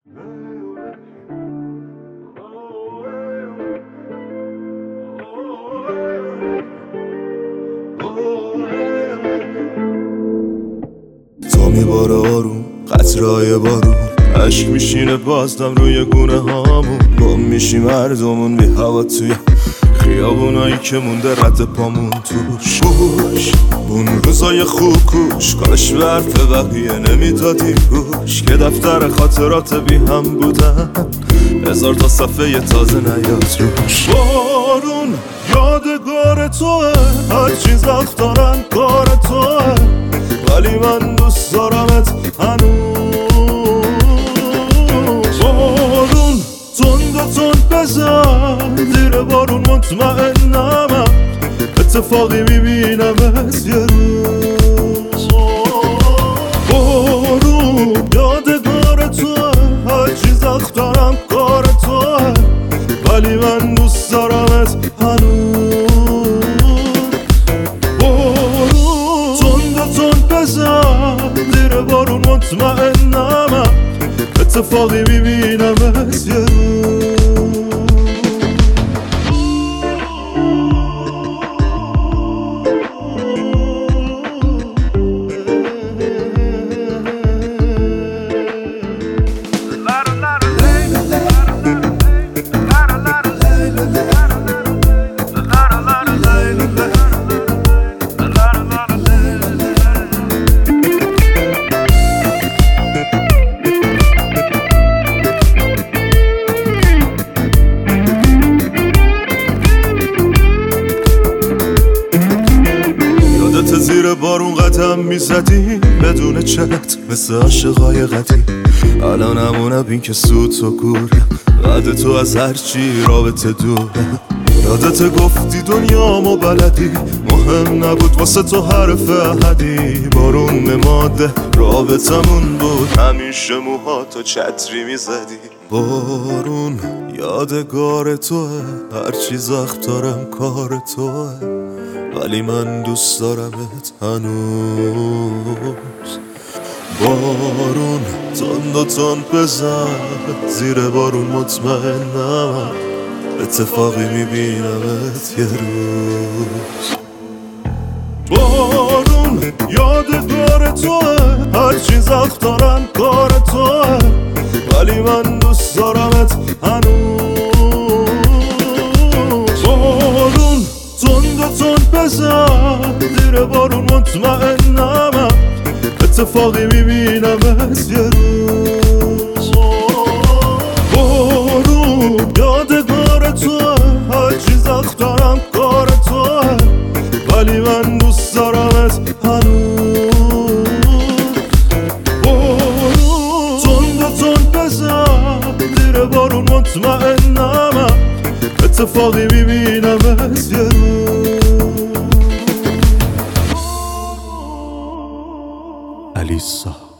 تو میباره آروم قطرهای بارون، عشق میشینه بازدم روی گونه هامون. گم میشیم مردمون بی هوا توی خیابونایی که مونده رد پامون توش. بوش اون روزای خوب کوش، کاش به حرف بقیه نمیدادی گوش، که دفتر خاطرات بی هم بودن 1000 تا صفحه تازه نیاد روش. بارون یادگار توه، هر چیز وقت دارن کار توه، ولی من دوست دارمت هنوز. بارون تند و تند بزن زیر بارون، مطمئنم اتفاقی میبینمت یه روز. بارون یادگار توه، هر چیز وقت دارم کار توه، ولی من دوست دارمت هنوز. بارون تند و تند بزن زیر بارون، مطمئنم اتفاقی میبینمت یه روز. زیر بارون قدم میزدی بدون چت مثل عاشقای قدیم. الانمونه بین که سوت و گوره، بعد تو از هرچی رابطه دوره. یادت گفتی دنیامو بلدی، مهم نبود واسه تو حرف احدی. بارون ماده رابطمون بود، همیشه موهاتو چتری میزدی. بارون یادگار توه، هر چیز وقت دارم کار توه، ولی من دوست دارمت هنوز. بارون تند و تند بزن زیر بارون، مطمئنم اتفاقی میبینمت یه روز. بارون یادگار توه، هر چیز وقت دارم کار توه، ولی من دوست دارمت هنوز. بارون تند و تند بزن زیر بارون، مطمئنم اتفاقی میبینمت یه روز. بارون یادگار توه، هر چیز وقت دارم کار توه، ولی من دوست دارمت هنوز. بارون تند و تند بزن زیر بارون، مطمئنم اتفاقی میبینمت یه روز. الیسا